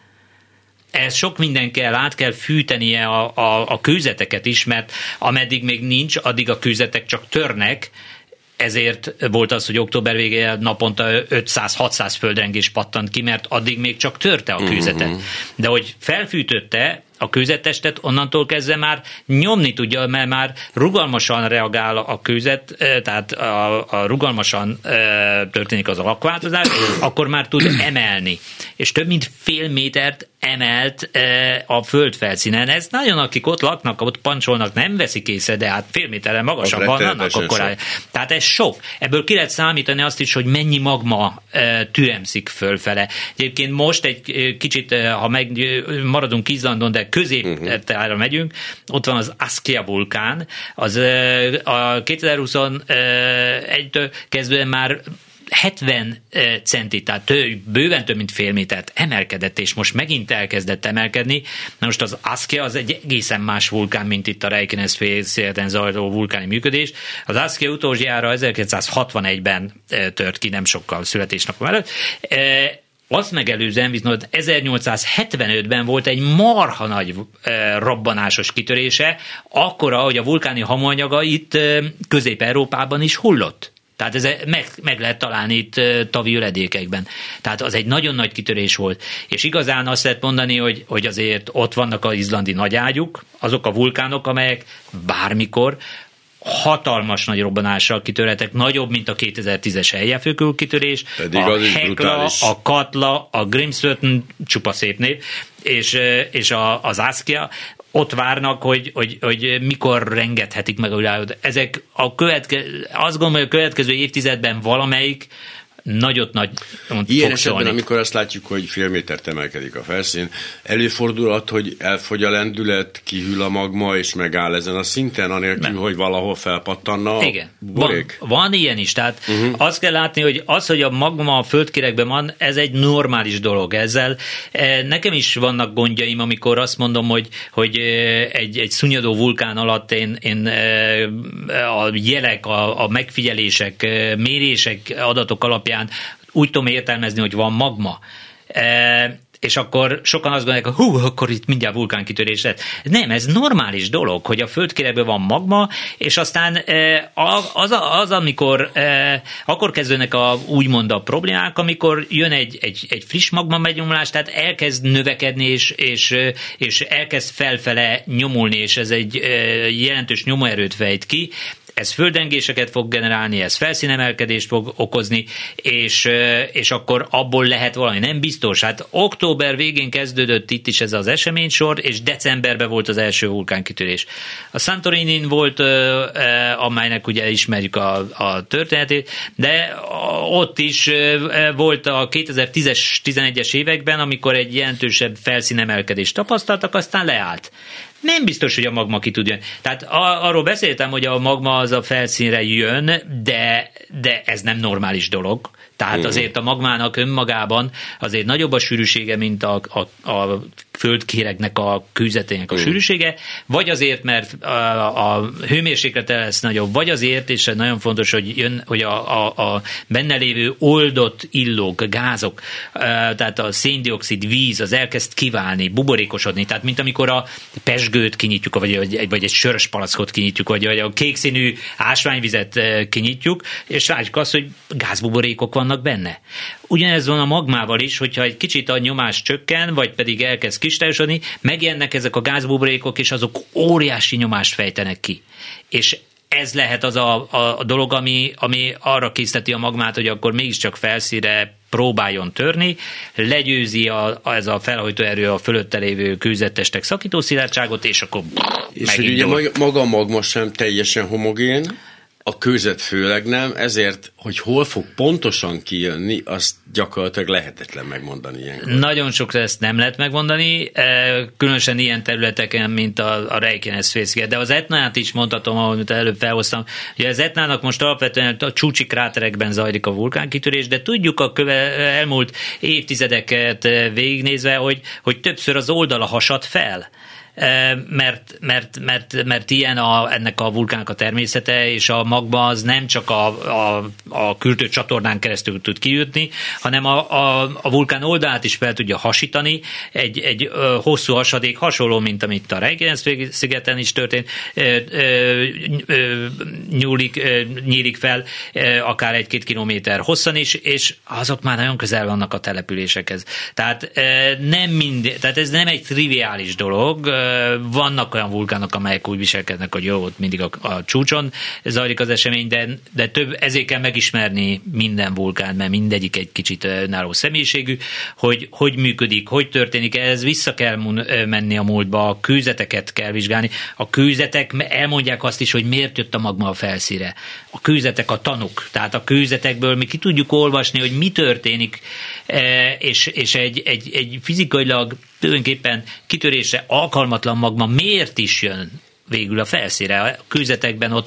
Ez sok minden kell, át kell fűtenie a kőzeteket is, mert ameddig még nincs, addig a kőzetek csak törnek, ezért volt az, hogy október végén naponta 500-600 földrengés pattant ki, mert addig még csak törte a kőzetet. De hogy felfűtötte a kőzettestet, onnantól kezdve már nyomni tudja, mert már rugalmasan reagál a kőzet, tehát a rugalmasan történik az alakváltozás, akkor már tud emelni. És több mint fél métert emelt a földfelszínen. Ez nagyon, akik ott laknak, ott pancsolnak, nem veszik észre, de hát fél méterrel magasan van annak a korája. Tehát ez sok. Ebből ki lehet számítani azt is, hogy mennyi magma türemszik fölfele. Egyébként most egy kicsit, ha maradunk Izlandon, de középtára megyünk, ott van az Askja vulkán, az a 2021-től kezdően már 70 centi, tehát bőven több mint fél métert emelkedett, és most megint elkezdett emelkedni. Na most az Askja az egy egészen más vulkán, mint itt a Reykjanes-félszigeten zajló vulkáni működés. Az Askja utolsójára 1961-ben tört ki, nem sokkal születésnapom előtt. Azt megelőzően viszont 1875-ben volt egy marha nagy robbanásos kitörése, akkora, hogy a vulkáni hamuanyaga itt Közép-Európában is hullott. Tehát ez meg lehet találni itt tavi öledékekben. Tehát az egy nagyon nagy kitörés volt. És igazán azt lehet mondani, hogy azért ott vannak az izlandi nagyágyuk, azok a vulkánok, amelyek bármikor hatalmas nagy robbanással kitörhetek, nagyobb, mint a 2010-es Eyjafjökull kitörés. Pedig a az Hekla, a Katla, a Grímsvötn, csupa szép név, és az Askja, ott várnak, hogy mikor rengethetik meg a világot. Ezek azt gondolom, hogy a következő évtizedben valamelyik nagyot ilyen esetben, amikor azt látjuk, hogy fél métert emelkedik a felszín, előfordulhat, hogy elfogy a lendület, kihűl a magma, és megáll ezen a szinten, anélkül, hogy valahol felpattanna a buborék? Van ilyen is, tehát azt kell látni, hogy az, hogy a magma a földkéregben van, ez egy normális dolog. Ezzel nekem is vannak gondjaim, amikor azt mondom, hogy egy szunnyadó vulkán alatt én a jelek, a megfigyelések, mérések, adatok alapján úgy tudom értelmezni, hogy van magma. És akkor sokan azt gondolják, hogy akkor itt mindjárt vulkánkitörés lett. Nem, ez normális dolog, hogy a földkéregben van magma, és aztán amikor akkor kezdődnek úgymond a problémák, amikor jön egy friss magma megnyomulás, tehát elkezd növekedni, és elkezd felfele nyomulni, és ez egy jelentős nyomaerőt fejt ki. Ez földrengéseket fog generálni, ez felszínemelkedést fog okozni, és akkor abból lehet valami. Nem biztos. Hát október végén kezdődött itt is ez az eseménysor, és decemberben volt az első vulkánkitörés. A Santorinin volt, amelynek ugye ismerjük a történetét, de ott is volt a 2010-es, 11-es években, amikor egy jelentősebb felszínemelkedést tapasztaltak, aztán leállt. Nem biztos, hogy a magma ki tud jönni. Tehát arról beszéltem, hogy a magma az a felszínre jön, de ez nem normális dolog. Tehát azért a magmának önmagában azért nagyobb a sűrűsége, mint a földkéregnek a kőzetének a sűrűsége, vagy azért, mert a hőmérséklete lesz nagyobb, vagy azért, és nagyon fontos, hogy a benne lévő oldott illók, gázok, tehát a széndioxid, víz, az elkezd kiválni, buborékosodni, tehát mint amikor a pezsgőt kinyitjuk, vagy egy sörös palackot kinyitjuk, vagy a kékszínű ásványvizet kinyitjuk, és látjuk azt, hogy gázbuborékok vannak benne. Ugyanez van a magmával is, hogyha egy kicsit a nyomás csökken, vagy pedig elkezd kristályosodni, megjelennek ezek a gázbuborékok, és azok óriási nyomást fejtenek ki. És ez lehet az a dolog, ami arra készteti a magmát, hogy akkor mégiscsak felszínre próbáljon törni, legyőzi ez a felhajtó erő a fölötte lévő kőzettestek szakítószilárdságot, és akkor és hogy ugye maga a magma sem teljesen homogén, a kőzet főleg nem, ezért, hogy hol fog pontosan kijönni, azt gyakorlatilag lehetetlen megmondani ilyenkor. Nagyon sok ezt nem lehet megmondani, különösen ilyen területeken, mint a Reykjanes-félsziget. De az Etnát is mondhatom, amit előbb felhoztam, hogy az Etnának most alapvetően a csúcsi kráterekben zajlik a vulkánkitörés, de tudjuk elmúlt évtizedeket végignézve, hogy többször az oldala hasad fel. Mert ilyen ennek a vulkánnak a természete, és a magma az nem csak a kürtő csatornán keresztül tud kijutni, hanem a vulkán oldalát is fel tudja hasítani, egy hosszú hasadék hasonló, mint amit a Reykjanes-szigeten is történt, nyílik fel akár 1-2 kilométer hosszan is, és azok már nagyon közel vannak a településekhez. Tehát ez nem egy triviális dolog, vannak olyan vulkánok, amelyek úgy viselkednek, hogy jó, ott mindig a csúcson zajlik az esemény, de több, ezért kell megismerni minden vulkán, mert mindegyik egy kicsit önálló személyiségű, hogy működik, hogy történik, ez vissza kell menni a múltba, a kőzeteket kell vizsgálni. A kőzetek elmondják azt is, hogy miért jött a magma a felszínre. A kőzetek a tanuk, tehát a kőzetekből mi ki tudjuk olvasni, hogy mi történik, és egy fizikailag tulajdonképpen kitörésre alkalmatlan magma miért is jön végül a felszínre. A kőzetekben ott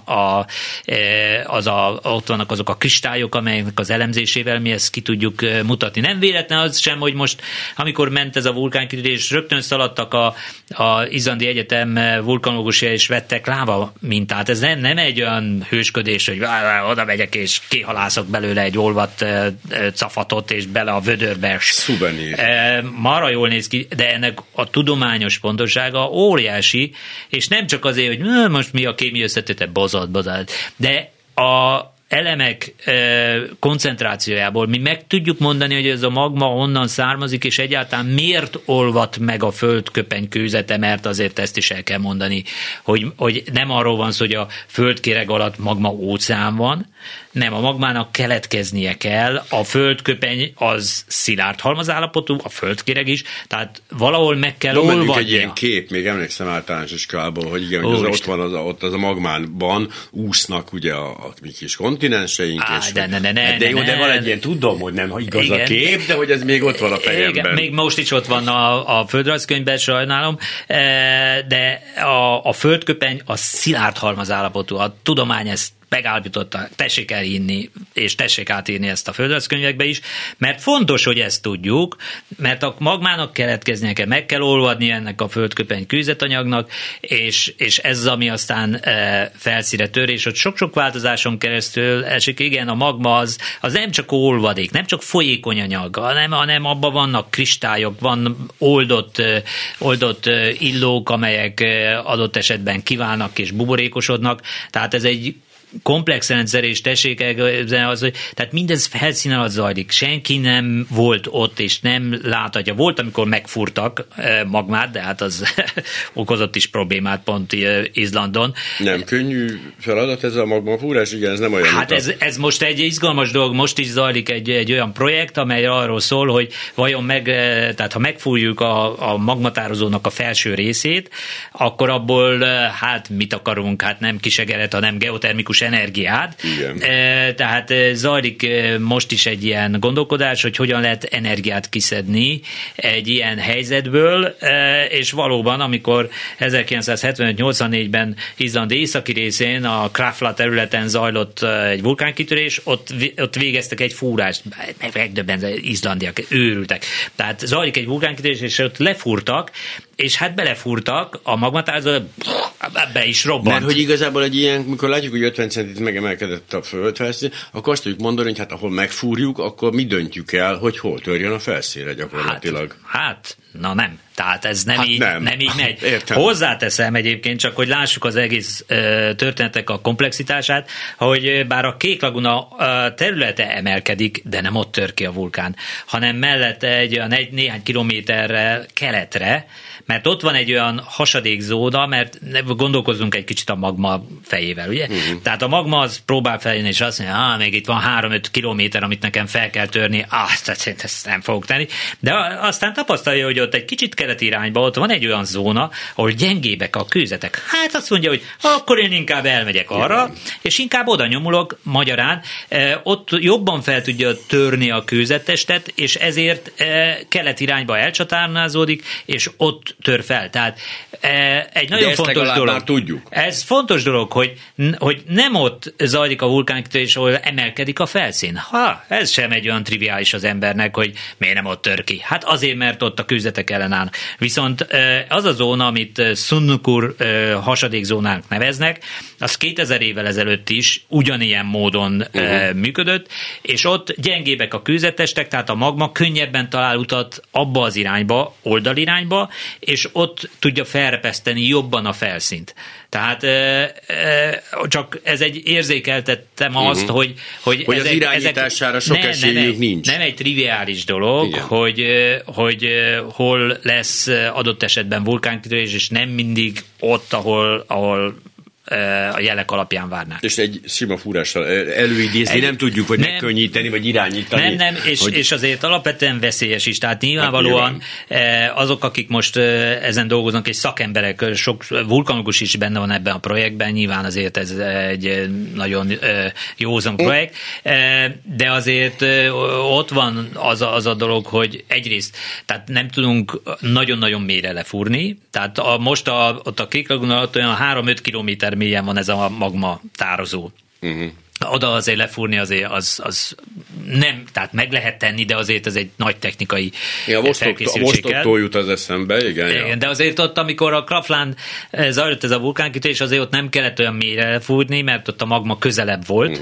vannak azok a kristályok, amelyek az elemzésével mi ezt ki tudjuk mutatni. Nem véletlen az sem, hogy most, amikor ment ez a vulkánkitörés, rögtön szaladtak a Izlandi Egyetem vulkanológusai, és vettek láva mintát. Ez nem egy olyan hősködés, hogy oda megyek, és kihalászok belőle egy olvadt cafatot, és bele a vödörbe. Szuvenír. Marra jól néz ki, de ennek a tudományos pontossága óriási, és nem csak azért, hogy most mi a kémiai összetétel, bazad, de a elemek koncentrációjából mi meg tudjuk mondani, hogy ez a magma honnan származik, és egyáltalán miért olvadt meg a földköpeny kőzete, mert azért ezt is el kell mondani, hogy nem arról van szó, hogy a földkéreg alatt magma óceán van, nem, a magmának keletkeznie kell, a földköpeny az szilárd halmazállapotú, a földkéreg is, tehát valahol meg kell olvadnia. Egy ilyen kép, még emlékszem általános iskolából, hogy igen, hogy ott van ott az a magmánban úsznak ugye a mi kis kontinenseink, de van egy ilyen, tudom, hogy nem igaz a kép, de hogy ez még ott van a fejemben. Igen, még most is ott van a földrajzkönyvben, sajnálom, de a földköpeny a szilárd halmazállapotú, a tudomány ezt megállapította, tessék elhinni, és tessék átírni ezt a földrajzkönyvekbe is, mert fontos, hogy ezt tudjuk, mert a magmának keletkeznie kell, meg kell olvadni ennek a földköpeny kőzetanyagnak, és ez, ami aztán felszínre tör, és ott sok-sok változáson keresztül esik, igen, a magma az nem csak olvadék, nem csak folyékony anyag, hanem abban vannak kristályok, van oldott illók, amelyek adott esetben kiválnak és buborékosodnak, tehát ez egy komplex rendszer, és tessék az, hogy tehát mindez felszínen alatt zajlik. Senki nem volt ott, és nem láthatja. Volt, amikor megfúrtak magmát, de hát az okozott is problémát pont Izlandon. Nem könnyű feladat ez a magmafúrás, igen, ez nem olyan. Hát ez most egy izgalmas dolog, most is zajlik egy olyan projekt, amely arról szól, hogy vajon tehát ha megfúrjuk a magmatározónak a felső részét, akkor abból hát mit akarunk, hát nem kisegeret, hanem geotermikus energiát. Igen. Tehát zajlik most is egy ilyen gondolkodás, hogy hogyan lehet energiát kiszedni egy ilyen helyzetből, és valóban, amikor 1975-84-ben Izland északi részén a Krafla területen zajlott egy vulkánkitörés, ott végeztek egy fúrást. Megdöbbent, izlandiak, őrültek. Tehát zajlik egy vulkánkitörés, és ott lefúrtak, és hát belefúrtak a magmatározóba, be is robbant. Mert hogy igazából egy ilyen, mikor látjuk, hogy 50 centit megemelkedett a földfelszín, akkor azt tudjuk mondani, hogy hát ahol megfúrjuk, akkor mi döntjük el, hogy hol törjön a felszínre gyakorlatilag. Na nem. Tehát ez nem így megy. Értem. Hozzáteszem egyébként, csak hogy lássuk az egész történetek a komplexitását, hogy bár a Kéklaguna területe emelkedik, de nem ott tör ki a vulkán, hanem mellette néhány kilométerrel keletre, mert ott van egy olyan hasadékzóna, mert gondolkozzunk egy kicsit a magma fejével, ugye? Uh-huh. Tehát a magma az próbál feljönni, és azt mondja, még itt van 3-5 kilométer, amit nekem fel kell törni, ezt nem fogok tenni. De aztán tapasztalja, hogy ott egy kicsit keleti irányba, ott van egy olyan zóna, ahol gyengébbek a kőzetek. Hát azt mondja, hogy akkor én inkább elmegyek arra, és inkább oda nyomulok, magyarán, ott jobban fel tudja törni a kőzettestet, és ezért kelet irányba elcsatárnázódik, és ott tör fel. Tehát egy nagyon fontos dolog. Tudjuk. Ez fontos dolog, hogy nem ott zajlik a vulkánkitörés, ahol emelkedik a felszín. Ez sem egy olyan triviális az embernek, hogy miért nem ott tör ki. Hát azért, mert ott a kőzetek ellenállnak. Viszont az a zóna, amit Sunnukur hasadékzónának neveznek, az 2000 évvel ezelőtt is ugyanilyen módon működött, és ott gyengébbek a kőzettestek, tehát a magma könnyebben talál utat abba az irányba, oldalirányba, és ott tudja felrepeszteni jobban a felszínt. Tehát csak ez egy érzékeltettem azt, hogy az irányítására sok esélyük nincs. Nem egy triviális dolog, hogy hol lesz adott esetben vulkánkitörés, és nem mindig ott, ahol a jelek alapján várnák. És egy sima fúrással előidézni nem tudjuk, vagy megkönnyíteni, vagy irányítani. Nem, és azért alapvetően veszélyes is. Tehát nyilvánvalóan azok, akik most ezen dolgoznak, és szakemberek, sok vulkanológus is benne van ebben a projektben, nyilván azért ez egy nagyon józan projekt, de azért ott van az a dolog, hogy egyrészt, tehát nem tudunk nagyon-nagyon mélyre lefúrni, tehát most ott a Kék Laguna alatt olyan 3-5 kilométer mélyen van ez a magma tározó. Oda azért lefúrni azért az nem, tehát meg lehet tenni, de azért ez egy nagy technikai felkészültség kell. Vostoktól jut az eszembe, igen. De azért ott, amikor a Kraflán zajlott ez a vulkánkitörés, azért ott nem kellett olyan mélyre lefúrni, mert ott a magma közelebb volt,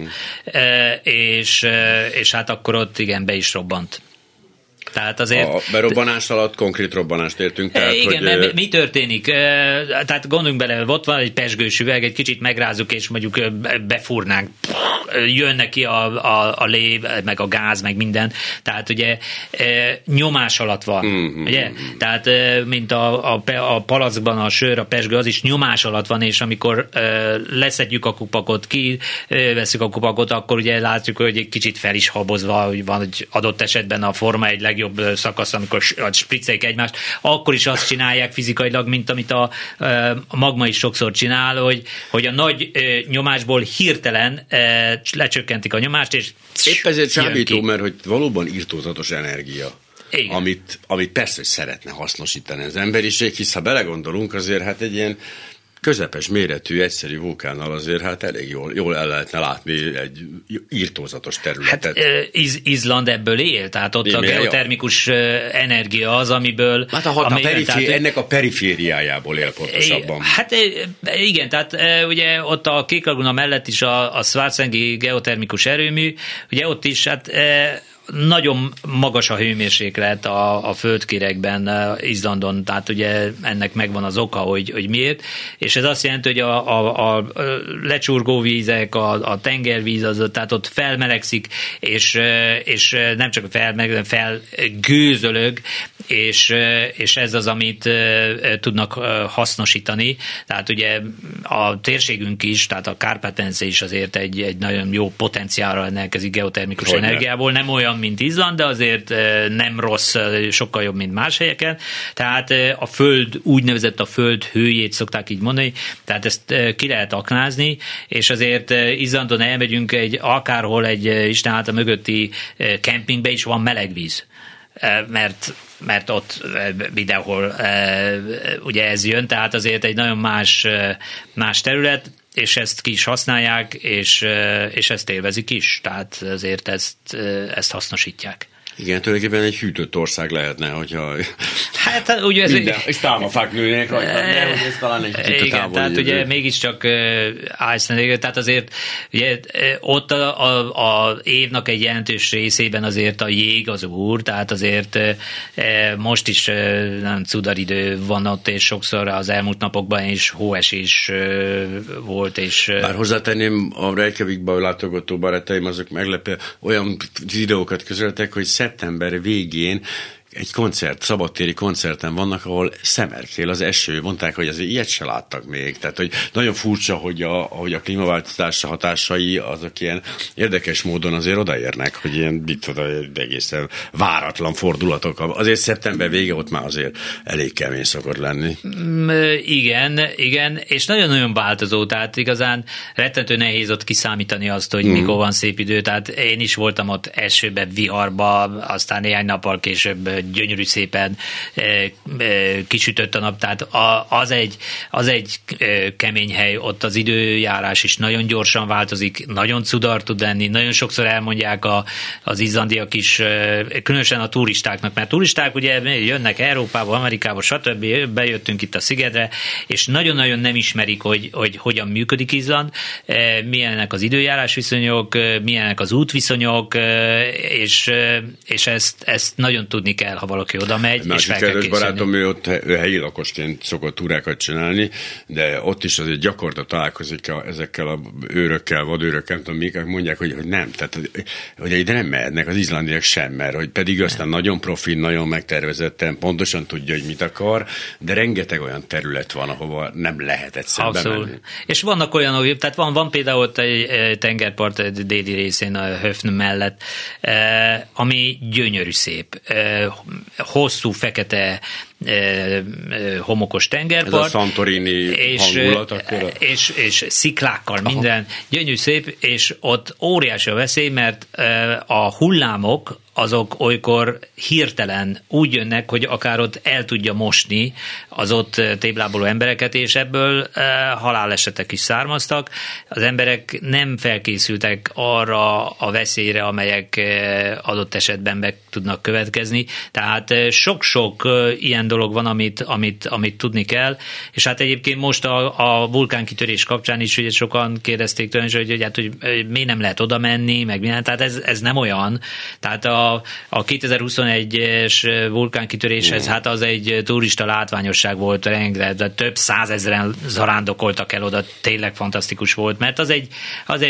és hát akkor ott igen, be is robbant. Tehát azért, a berobbanás alatt konkrét robbanást értünk. Tehát, igen, mert mi történik? Tehát gondoljunk bele, ott van egy pezsgős üveg, egy kicsit megrázzuk, és mondjuk befúrnánk. Jön neki a lé, meg a gáz, meg minden. Tehát ugye nyomás alatt van. Ugye? Tehát mint a palackban a sör, a pezsgő, az is nyomás alatt van, és amikor leszedjük a kupakot, kiveszünk a kupakot, akkor ugye látjuk, hogy egy kicsit fel is habozva, hogy van egy adott esetben a forma egy legjobb szakasz, amikor spriccelik egymást, akkor is azt csinálják fizikailag, mint amit a magma is sokszor csinál, hogy a nagy nyomásból hirtelen lecsökkentik a nyomást, és épp ezért csábító, mert hogy valóban irtózatos energia. Amit persze, hogy szeretne hasznosítani az emberiség, hisz ha belegondolunk, azért hát egy ilyen közepes méretű, egyszerű vulkánnal azért hát elég jól el lehetne látni egy irtózatos területet. Hát Izland ebből él, tehát ott a geotermikus energia az, amiből... Hát ennek a perifériájából él pontosabban. Hát igen, tehát ugye ott a Kék Laguna mellett is a Svartsengi geotermikus erőmű, ugye ott is hát... nagyon magas a hőmérséklet a földkéregben, Izlandon, tehát ugye ennek megvan az oka, hogy miért, és ez azt jelenti, hogy a lecsurgó vízek, a tengervíz, tehát ott felmelegszik, és nem csak felgőzölög, és ez az, amit tudnak hasznosítani. Tehát ugye a térségünk is, tehát a Kárpát-medence is azért egy nagyon jó potenciálra rendelkezik geotermikus energiából, nem olyan, mint Izland, de azért nem rossz, sokkal jobb, mint más helyeken. Tehát a föld, úgynevezett a föld hőjét szokták így mondani, tehát ezt ki lehet aknázni, és azért Izlandon elmegyünk akárhol egy Isten által mögötti kempingbe is van melegvíz. Mert ott mindenhol ugye ez jön, tehát azért egy nagyon más terület, és ezt ki is használják, és ezt élvezik is, tehát azért ezt hasznosítják. Igen, tulajdonképpen egy hűtött ország lehetne, hogyha hát, ugye ez és támafák nőnek rajta, de hogy ez talán egy kicsit igen, tehát ugye mégiscsak Iceland, tehát azért ugye, ott a évnak egy jelentős részében azért a jég az úr, tehát azért most is nem cudaridő van ott, és sokszor az elmúlt napokban is hóesés volt, és... Bár hozzátenném, a Reykjavikban látogató barátaim azok meglepő, olyan videókat közöltek, hogy szeptember végén egy szabadtéri koncerten vannak, ahol szemerkél az eső. Mondták, hogy azért ilyet se láttak még. Tehát, hogy nagyon furcsa, hogy a klímaváltozás hatásai azok ilyen érdekes módon azért odaérnek, hogy ilyen egészen váratlan fordulatok. Azért szeptember vége ott már azért elég kemény szokott lenni. Igen, és nagyon-nagyon változó, tehát igazán rettentő nehéz ott kiszámítani azt, hogy mikor van szép idő. Tehát én is voltam ott esőbe, viharba, aztán néhány nappal később gyönyörű szépen kisütött a nap, tehát az egy kemény hely, ott az időjárás is nagyon gyorsan változik, nagyon cudar tud lenni, nagyon sokszor elmondják az izlandiak is, különösen a turistáknak, mert turisták ugye jönnek Európába, Amerikába, stb. Bejöttünk itt a szigetre, és nagyon-nagyon nem ismerik, hogy hogyan működik Izland, milyenek az időjárás viszonyok, milyenek az útviszonyok, és ezt nagyon tudni kell el, ha valaki oda megy, és fel kell kedves készülni. barátom, ő ott helyi lakosként szokott túrákat csinálni, de ott is azért gyakorta találkozik ezekkel a őrökkel, vadőrökkel, nem tudom, mik mondják, hogy nem, tehát hogy ide nem mehetnek az izlandiak sem, mert hogy pedig aztán nagyon profi, nagyon megtervezetten, pontosan tudja, hogy mit akar, de rengeteg olyan terület van, ahova nem lehet egyszerűen bemenni. És vannak olyanok, tehát van például ott egy tengerpart déli részén, a Höfn mellett, ami gyönyörű szép, hosszú, fekete, homokos tengerpart. Ez a Santorini hangulat akkor? És sziklákkal minden, gyönyörű szép, és ott óriási a veszély, mert a hullámok azok olykor hirtelen úgy jönnek, hogy akár ott el tudja mosni az ott tébláboló embereket, és ebből halálesetek is származtak. Az emberek nem felkészültek arra a veszélyre, amelyek adott esetben meg tudnak következni. Tehát sok-sok ilyen dolog van, amit tudni kell, és hát egyébként most a vulkánkitörés kapcsán is ugye sokan kérdezték tőlem, hogy miért nem lehet oda menni, meg minden, tehát ez nem olyan. Tehát a 2021-es vulkánkitöréshez, hát az egy turista látványosság volt, de több százezren zarándokoltak el oda, tényleg fantasztikus volt, mert az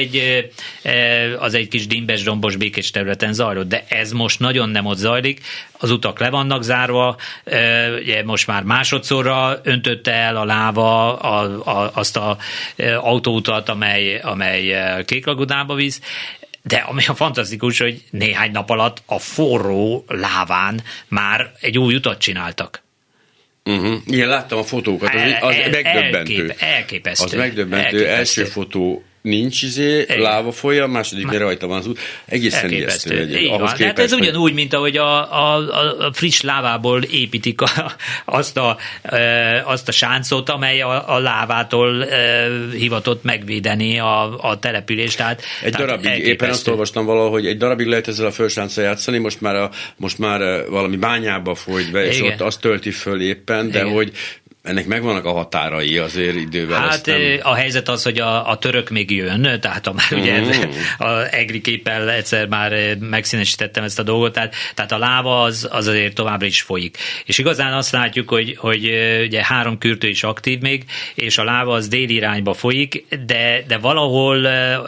egy kis dimbes, dombos, békés területen zajlott, de ez most nagyon nem ott zajlik, az utak le vannak zárva, ugye most már másodszorra öntötte el a láva azt az autóutat, amely Kéklagunába visz, de ami a fantasztikus, hogy néhány nap alatt a forró láván már egy új utat csináltak. Igen, láttam a fotókat, az megdöbbentő. Elképesztő. Az megdöbbentő. Első fotó nincs láva folyam, második rajta van az út. Egészen ijesztő. Hát ez ugyanúgy, mint ahogy a friss lávából építik azt a sáncot, amely a lávától hivatott megvédeni a települést. Tehát darabig, éppen azt olvastam valahol, hogy egy darabig lehet ezzel a fölsánccal játszani, most már valami bányába folyt be, és ott azt tölti föl éppen, de hogy ennek megvannak a határai azért idővel. Hát a helyzet az, hogy a török még jön, tehát már ugye az egriképpel egyszer már megszínesítettem ezt a dolgot, tehát a láva az azért továbbra is folyik. És igazán azt látjuk, hogy ugye 3 kürtő is aktív még, és a láva az déli irányba folyik, de valahol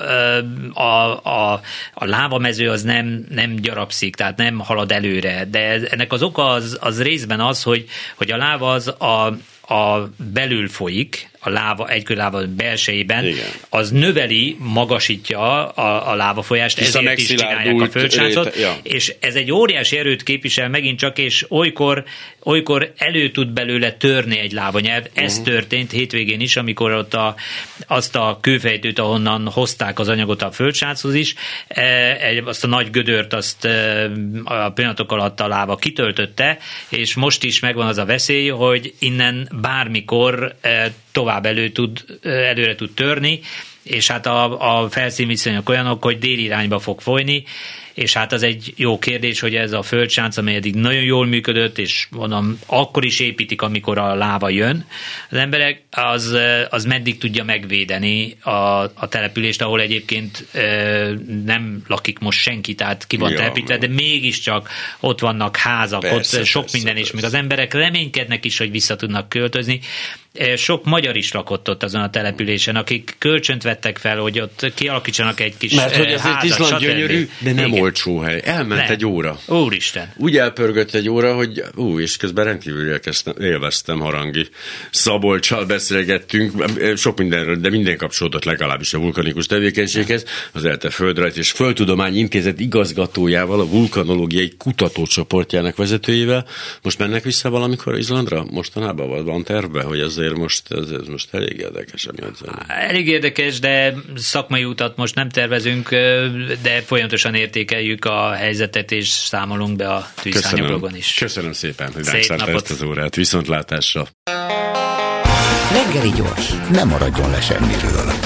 a lávamező az nem gyarapszik, tehát nem halad előre, de ennek az oka az részben az, hogy a láva az a belül folyik, a láva, egykör láva belsejében, igen, az növeli, magasítja a lávafolyást, ezért is csinálják a földsáncot, és ez egy óriási erőt képvisel megint csak, és olykor elő tud belőle törni egy lávanyelv. Ez történt hétvégén is, amikor ott azt a kőfejtőt, ahonnan hozták az anyagot a földsánchoz is, azt a nagy gödört, azt a pillanatok alatt a láva kitöltötte, és most is megvan az a veszély, hogy innen bármikor tovább előre tud törni, és hát a felszínviszonyok olyanok, hogy déli irányba fog folyni, és hát az egy jó kérdés, hogy ez a földsánc, amely eddig nagyon jól működött, és mondom, akkor is építik, amikor a láva jön. Az emberek az meddig tudja megvédeni a települést, ahol egyébként nem lakik most senki, tehát ki van telepítve, de mégiscsak ott vannak házak, persze, ott sok minden, és még az emberek reménykednek is, hogy vissza tudnak költözni. Sok magyar is lakott ott azon a településen, akik kölcsönt vettek fel, hogy ott kialakítsanak egy kis házat. Mert hogy azért Izland gyönyörű, de nem olcsó hely. Elment egy óra. Úristen. Úgy elpörgött egy óra, hogy és közben rendkívül élveztem, Harangi Szabolccsal beszélgettünk, sok mindenről, de minden kapcsolódott legalábbis a vulkanikus tevékenységhez, az ELTE Földrajz és Földtudományi Intézet igazgatójával, a vulkanológiai kutatócsoportjának vezetőjével. Most mennek vissza valamikor Izlandra? Mostanában van terve, hogy ez most elég érdekes. Elég érdekes, de szakmai utat most nem tervezünk, de folyamatosan értékeljük a helyzetet, és számolunk be a tűzszárnyablogon is. Köszönöm szépen, hogy megszállt ezt az órát. Viszontlátásra. Reggeli gyors, nem maradjon le semmiről.